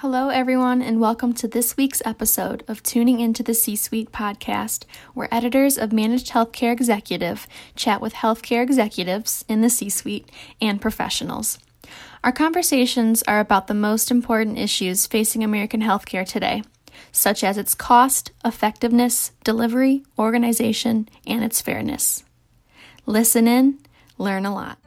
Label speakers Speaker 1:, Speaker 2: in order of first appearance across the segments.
Speaker 1: Hello, everyone, and welcome to this week's episode of Tuning Into the C-Suite podcast, where editors of Managed Healthcare Executive chat with healthcare executives in the C-Suite and professionals. Our conversations are about the most important issues facing American healthcare today, such as its cost, effectiveness, delivery, organization, and its fairness. Listen in, learn a lot.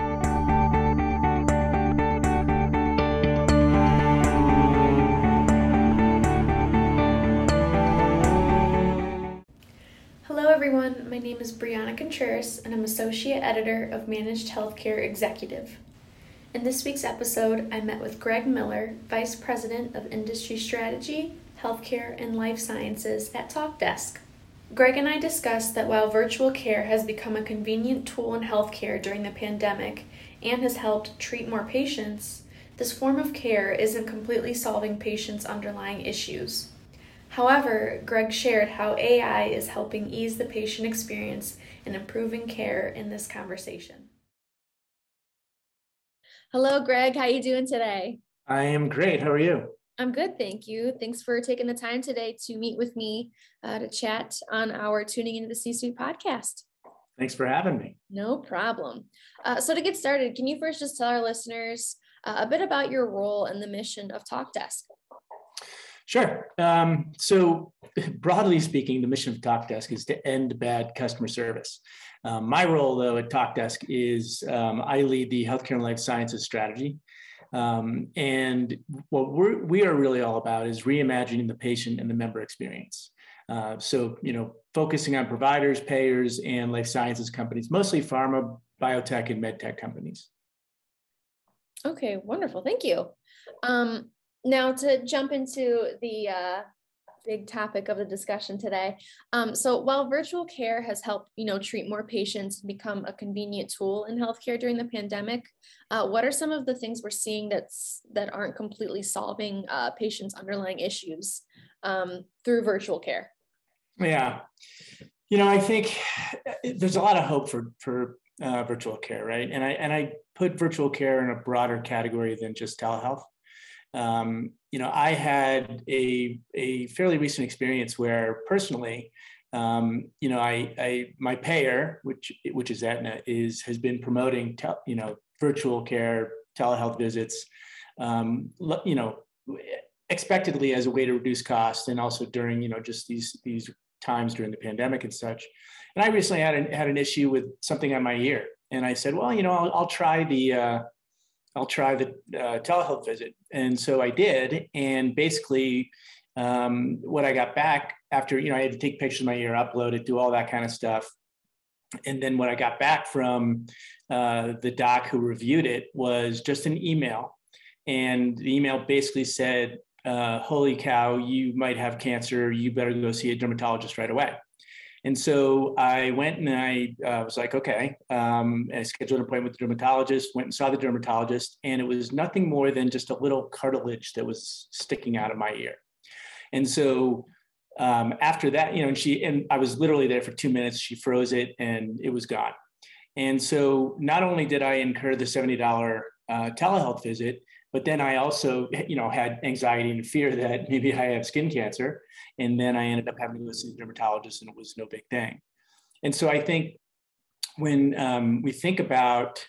Speaker 1: Hello everyone, my name is Brianna Contreras and I'm Associate Editor of Managed Healthcare Executive. In this week's episode, I met with Greg Miller, Vice President of Industry Strategy, Healthcare, and Life Sciences at Talkdesk. Greg and I discussed that while virtual care has become a convenient tool in healthcare during the pandemic and has helped treat more patients, this form of care isn't completely solving patients' underlying issues. However, Greg shared how AI is helping ease the patient experience and improving care in this conversation. Hello, Greg. How are you doing today?
Speaker 2: I am great. How are you?
Speaker 1: I'm good, thank you. Thanks for taking the time today to meet with me to chat on our Tuning Into the C-Suite podcast.
Speaker 2: Thanks for having me.
Speaker 1: No problem. So to get started, can you first just tell our listeners a bit about your role and the mission of Talkdesk?
Speaker 2: Sure. So broadly speaking, the mission of Talkdesk is to end bad customer service. My role, though, at Talkdesk is I lead the healthcare and life sciences strategy. And what we are really all about is reimagining the patient and the member experience. Focusing on providers, payers, and life sciences companies, mostly pharma, biotech, and medtech companies.
Speaker 1: Okay, wonderful. Thank you. Now to jump into the big topic of the discussion today. So while virtual care has helped, treat more patients and become a convenient tool in healthcare during the pandemic, what are some of the things we're seeing that aren't completely solving patients' underlying issues through virtual care?
Speaker 2: Yeah, I think there's a lot of hope for virtual care, right? And I put virtual care in a broader category than just telehealth. I had a fairly recent experience where personally, my payer, which is Aetna, has been promoting virtual care, telehealth visits, expectedly as a way to reduce costs, and also during just these times during the pandemic and such. And I recently had an issue with something on my ear, and I said, well, I'll try the telehealth visit. And so I did. And basically what I got back after, I had to take pictures of my ear, upload it, do all that kind of stuff. And then what I got back from the doc who reviewed it was just an email. And the email basically said, holy cow, you might have cancer. You better go see a dermatologist right away. And so I went and I was like, okay, I scheduled an appointment with the dermatologist, went and saw the dermatologist, and it was nothing more than just a little cartilage that was sticking out of my ear. And so after that, and I was literally there for 2 minutes, she froze it and it was gone. And so not only did I incur the $70 telehealth visit, but then I also, had anxiety and fear that maybe I have skin cancer. And then I ended up having to go see a dermatologist, and it was no big thing. And so I think when we think about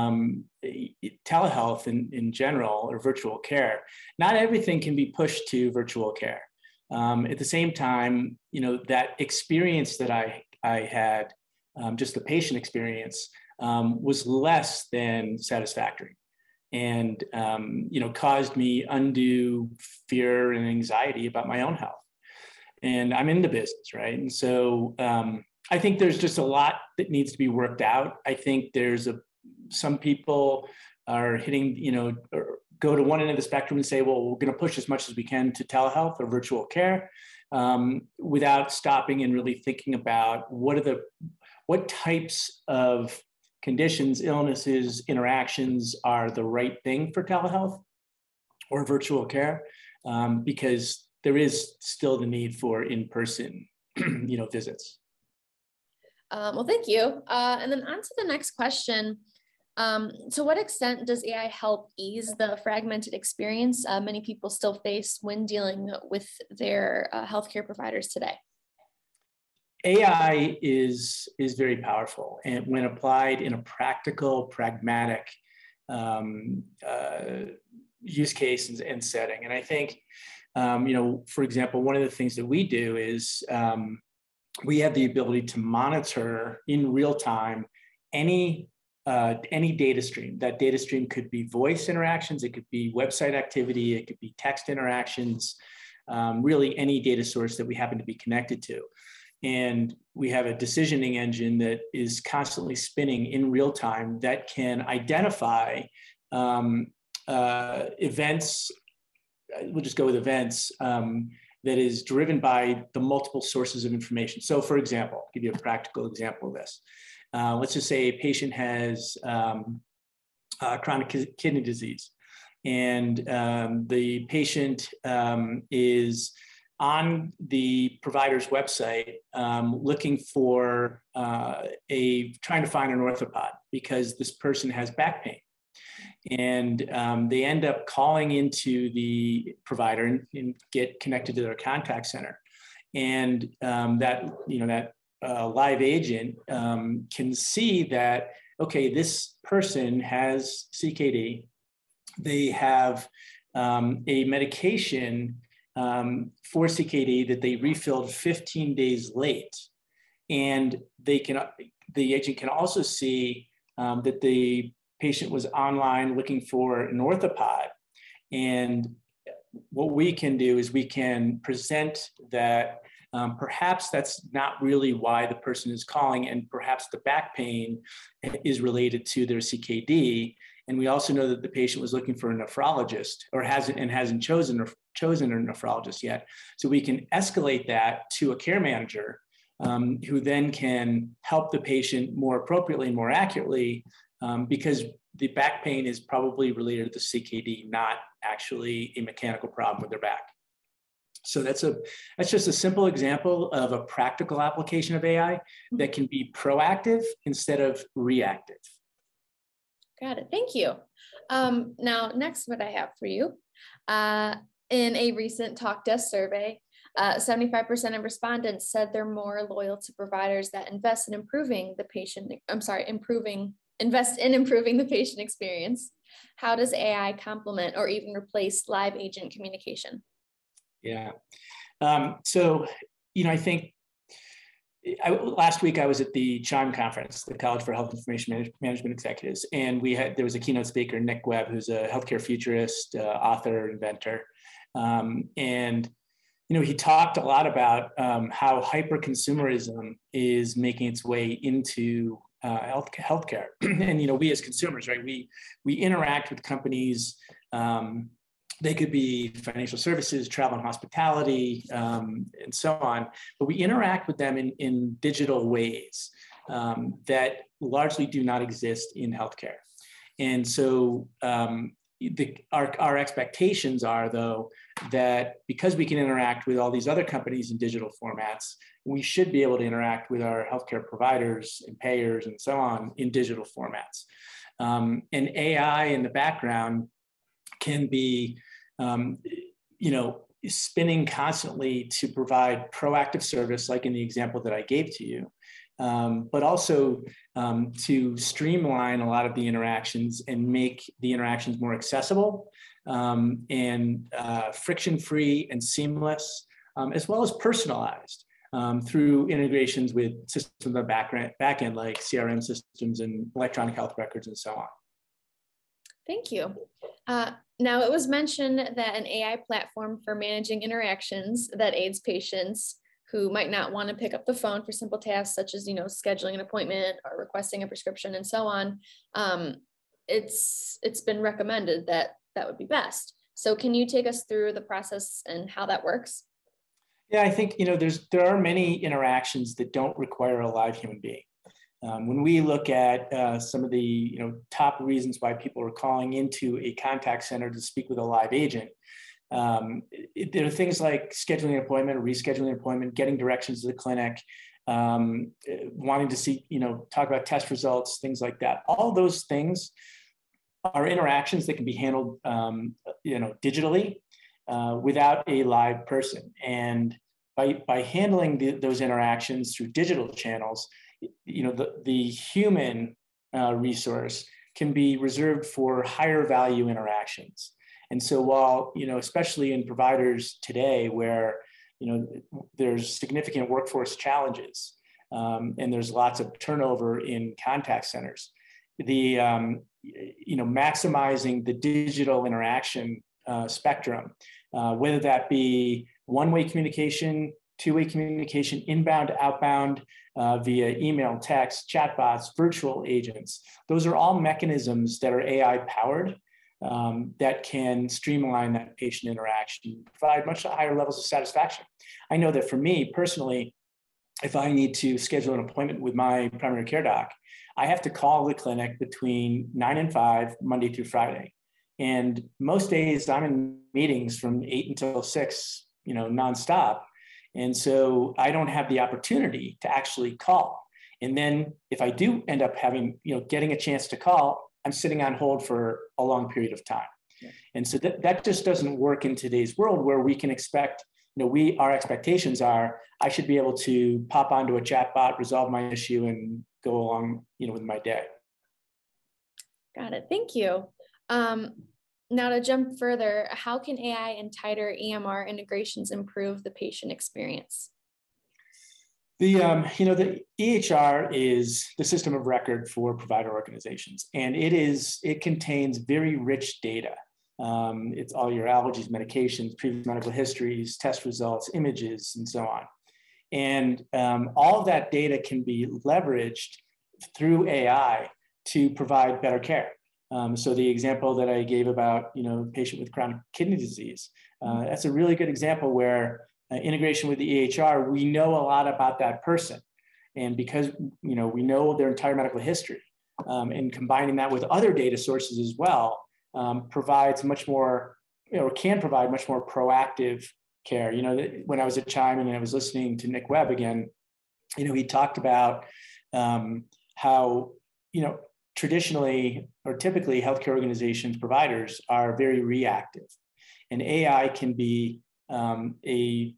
Speaker 2: telehealth in general, or virtual care, not everything can be pushed to virtual care. At the same time, that experience that I had, just the patient experience, was less than satisfactory. And, caused me undue fear and anxiety about my own health. And I'm in the business, right? And so I think there's just a lot that needs to be worked out. I think some people are hitting, or go to one end of the spectrum and say, well, we're going to push as much as we can to telehealth or virtual care, without stopping and really thinking about what types of conditions, illnesses, interactions are the right thing for telehealth or virtual care, because there is still the need for in-person, visits.
Speaker 1: Well, thank you. And then on to the next question. To what extent does AI help ease the fragmented experience many people still face when dealing with their healthcare providers today?
Speaker 2: AI is very powerful, and when applied in a practical, pragmatic use case and setting. And I think, for example, one of the things that we do is we have the ability to monitor in real time any data stream. That data stream could be voice interactions, it could be website activity, it could be text interactions, really any data source that we happen to be connected to. And we have a decisioning engine that is constantly spinning in real time that can identify events. We'll just go with events that is driven by the multiple sources of information. So for example, I'll give you a practical example of this. Let's just say a patient has chronic kidney disease, and the patient is on the provider's website looking for trying to find an orthopod because this person has back pain. And they end up calling into the provider and get connected to their contact center. And that live agent can see that, okay, this person has CKD. They have a medication for CKD that they refilled 15 days late. And the agent can also see that the patient was online looking for an orthopod. And what we can do is we can present that perhaps that's not really why the person is calling, and perhaps the back pain is related to their CKD. And we also know that the patient was looking for a nephrologist or hasn't chosen a nephrologist yet. So we can escalate that to a care manager who then can help the patient more appropriately and more accurately, because the back pain is probably related to the CKD, not actually a mechanical problem with their back. So that's just a simple example of a practical application of AI that can be proactive instead of reactive.
Speaker 1: Got it. Thank you. Now, next, what I have for you, in a recent TalkDesk survey, 75% of respondents said they're more loyal to providers that invest in improving the patient experience. How does AI complement or even replace live agent communication?
Speaker 2: Yeah. I think last week I was at the CHIME conference, the College for Health Information Management Executives, and there was a keynote speaker, Nick Webb, who's a healthcare futurist, author, inventor. He talked a lot about how hyper-consumerism is making its way into healthcare. And, we as consumers, right, we interact with companies. They could be financial services, travel and hospitality, and so on. But we interact with them in digital ways that largely do not exist in healthcare. And so our expectations are, though, that because we can interact with all these other companies in digital formats, we should be able to interact with our healthcare providers and payers and so on in digital formats. And AI in the background can be, spinning constantly to provide proactive service, like in the example that I gave to you, but also to streamline a lot of the interactions and make the interactions more accessible and friction-free and seamless, as well as personalized through integrations with systems on the back end, like CRM systems and electronic health records and so on.
Speaker 1: Thank you. Now, it was mentioned that an AI platform for managing interactions that aids patients who might not want to pick up the phone for simple tasks such as, scheduling an appointment or requesting a prescription and so on. It's been recommended that would be best. So can you take us through the process and how that works?
Speaker 2: Yeah, I think, there are many interactions that don't require a live human being. When we look at some of the top reasons why people are calling into a contact center to speak with a live agent, there are things like scheduling an appointment, or rescheduling an appointment, getting directions to the clinic, wanting to see, talk about test results, things like that. All those things are interactions that can be handled, digitally without a live person. And by handling those interactions through digital channels, the human resource can be reserved for higher value interactions. And so while, especially in providers today where, there's significant workforce challenges and there's lots of turnover in contact centers, the, maximizing the digital interaction spectrum, whether that be one-way communication, two-way communication, inbound, outbound, via email, text, chatbots, virtual agents. Those are all mechanisms that are AI powered that can streamline that patient interaction, provide much higher levels of satisfaction. I know that for me personally, if I need to schedule an appointment with my primary care doc, I have to call the clinic between 9 and 5, Monday through Friday. And most days I'm in meetings from 8 until 6, nonstop. And so I don't have the opportunity to actually call. And then if I do end up having, getting a chance to call, I'm sitting on hold for a long period of time. Yeah. And so that just doesn't work in today's world where we can expect, our expectations are, I should be able to pop onto a chatbot, resolve my issue, and go along, with my day.
Speaker 1: Got it. Thank you. Now to jump further, how can AI and tighter EMR integrations improve the patient experience?
Speaker 2: The EHR is the system of record for provider organizations, and it contains very rich data. It's all your allergies, medications, previous medical histories, test results, images, and so on. And all of that data can be leveraged through AI to provide better care. So the example that I gave about, a patient with chronic kidney disease, that's a really good example where integration with the EHR, we know a lot about that person. And because, we know their entire medical history, and combining that with other data sources as well, provides much more, can provide much more proactive care. When I was at Chime and I was listening to Nick Webb again, he talked about how, traditionally or typically healthcare organizations, providers are very reactive, and AI can be a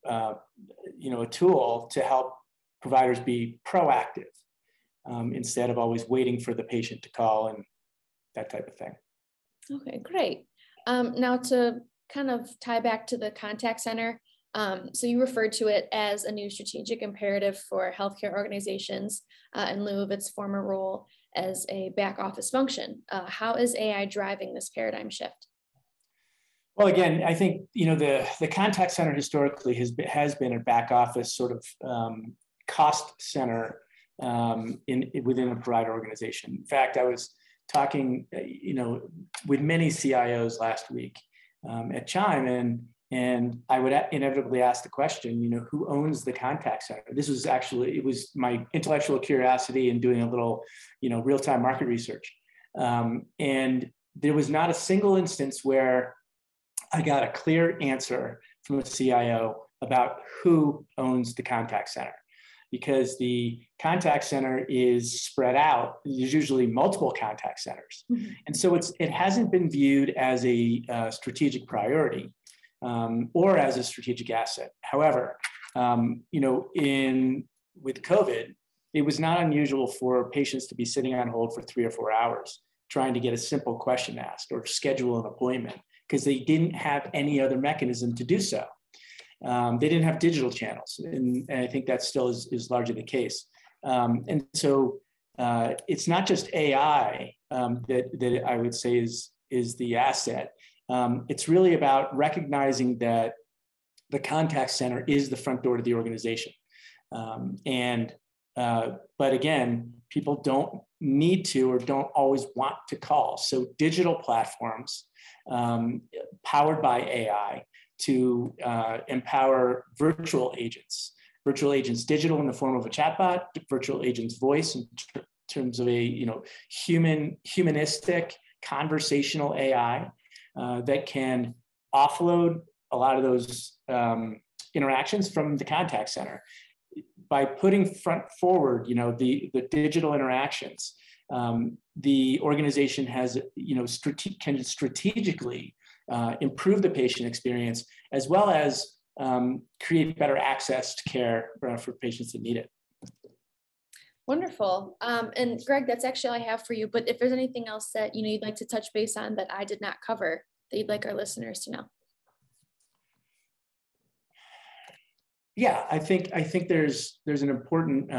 Speaker 2: tool to help providers be proactive instead of always waiting for the patient to call and that type of thing.
Speaker 1: Okay, great. Now to kind of tie back to the contact center, so you referred to it as a new strategic imperative for healthcare organizations in lieu of its former role as a back office function. How is AI driving this paradigm shift?
Speaker 2: Well, again, I think the contact center historically has been a back office sort of cost center within a provider organization. In fact, I was talking with many CIOs last week at Chime, and I would inevitably ask the question, who owns the contact center? This was it was my intellectual curiosity in doing a little, real-time market research. And there was not a single instance where I got a clear answer from a CIO about who owns the contact center, because the contact center is spread out. There's usually multiple contact centers. Mm-hmm. And so it hasn't been viewed as a strategic priority or as a strategic asset. However, with COVID, it was not unusual for patients to be sitting on hold for 3 or 4 hours trying to get a simple question asked or schedule an appointment because they didn't have any other mechanism to do so. They didn't have digital channels, and I think that still is largely the case. And so it's not just AI that I would say is the asset. It's really about recognizing that the contact center is the front door to the organization. But again, people don't need to or don't always want to call. So digital platforms powered by AI to empower virtual agents digital in the form of a chatbot, virtual agents voice in terms of a humanistic conversational AI that can offload a lot of those interactions from the contact center. by putting front forward, the digital interactions, the organization has, can strategically improve the patient experience, as well as create better access to care for patients that need it.
Speaker 1: Wonderful. And Greg, that's actually all I have for you. But if there's anything else that you'd like to touch base on that I did not cover that you'd like our listeners to know.
Speaker 2: Yeah, I think there's an important.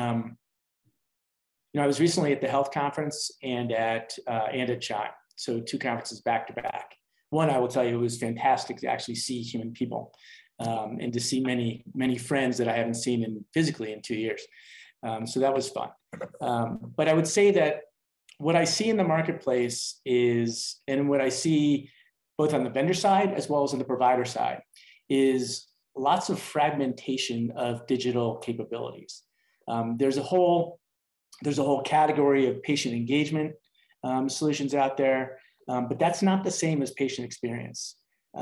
Speaker 2: I was recently at the health conference and at CHIME, so 2 conferences back to back. One, I will tell you, it was fantastic to actually see human people and to see many friends that I haven't seen physically in 2 years. So that was fun. But I would say that what I see in the marketplace is, and what I see both on the vendor side as well as on the provider side, is lots of fragmentation of digital capabilities. There's a whole category of patient engagement solutions out there, but that's not the same as patient experience.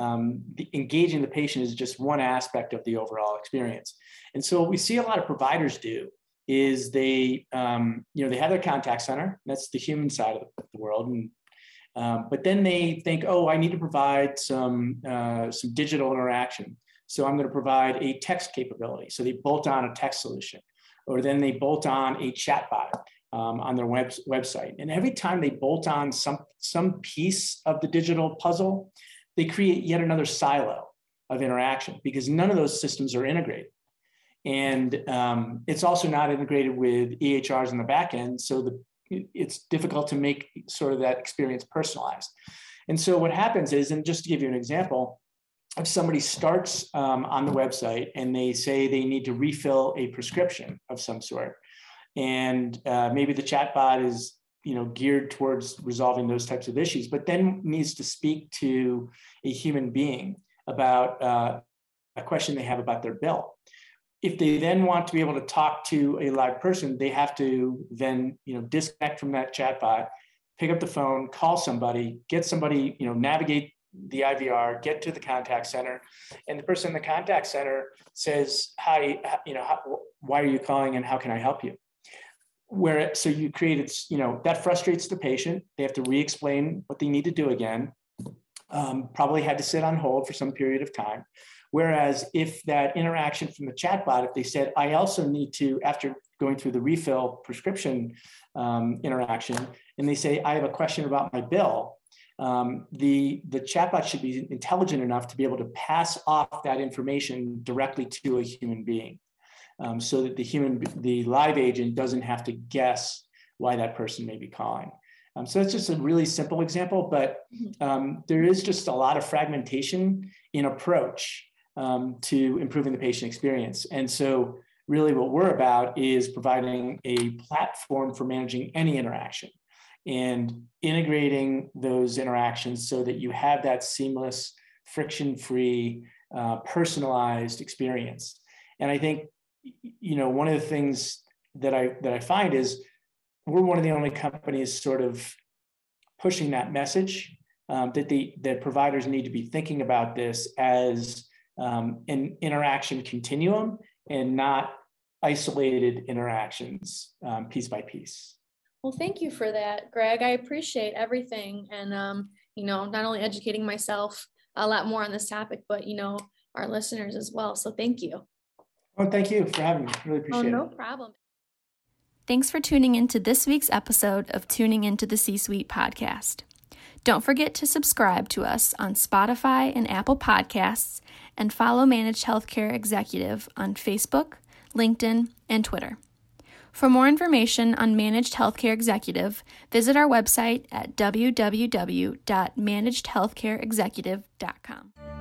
Speaker 2: Engaging the patient is just one aspect of the overall experience. And so what we see a lot of providers do is they have their contact center. That's the human side of the world. And, but then they think, oh, I need to provide some digital interaction. So I'm going to provide a text capability. So they bolt on a text solution, or then they bolt on a chatbot on their website. And every time they bolt on some piece of the digital puzzle, they create yet another silo of interaction, because none of those systems are integrated. And it's also not integrated with EHRs in the back end, so it's difficult to make sort of that experience personalized. And so what happens is, and just to give you an example, if somebody starts on the website and they say they need to refill a prescription of some sort, and maybe the chatbot is geared towards resolving those types of issues, but then needs to speak to a human being about a question they have about their bill. If they then want to be able to talk to a live person, they have to then disconnect from that chatbot, pick up the phone, call somebody, get somebody, navigate the IVR, get to the contact center, and the person in the contact center says, "Hi, why are you calling, and how can I help you?" So you created, that frustrates the patient. They have to re-explain what they need to do again. Probably had to sit on hold for some period of time. Whereas if that interaction from the chatbot, if they said, I also need to, after going through the refill prescription interaction, and they say, I have a question about my bill, the chatbot should be intelligent enough to be able to pass off that information directly to a human being, so that the live agent doesn't have to guess why that person may be calling. So that's just a really simple example, but there is just a lot of fragmentation in approach to improving the patient experience. And so really what we're about is providing a platform for managing any interaction and integrating those interactions so that you have that seamless, friction-free, personalized experience. And I think, one of the things that I find is we're one of the only companies sort of pushing that message, that providers need to be thinking about this as an interaction continuum and not isolated interactions piece by piece.
Speaker 1: Well, thank you for that, Greg. I appreciate everything. And, not only educating myself a lot more on this topic, but, our listeners as well. So thank you.
Speaker 2: Well, thank you for having me. Really appreciate it.
Speaker 1: Oh, no problem.
Speaker 3: Thanks for tuning into this week's episode of Tuning Into the C-Suite podcast. Don't forget to subscribe to us on Spotify and Apple Podcasts, and follow Managed Healthcare Executive on Facebook, LinkedIn, and Twitter. For more information on Managed Healthcare Executive, visit our website at www.managedhealthcareexecutive.com.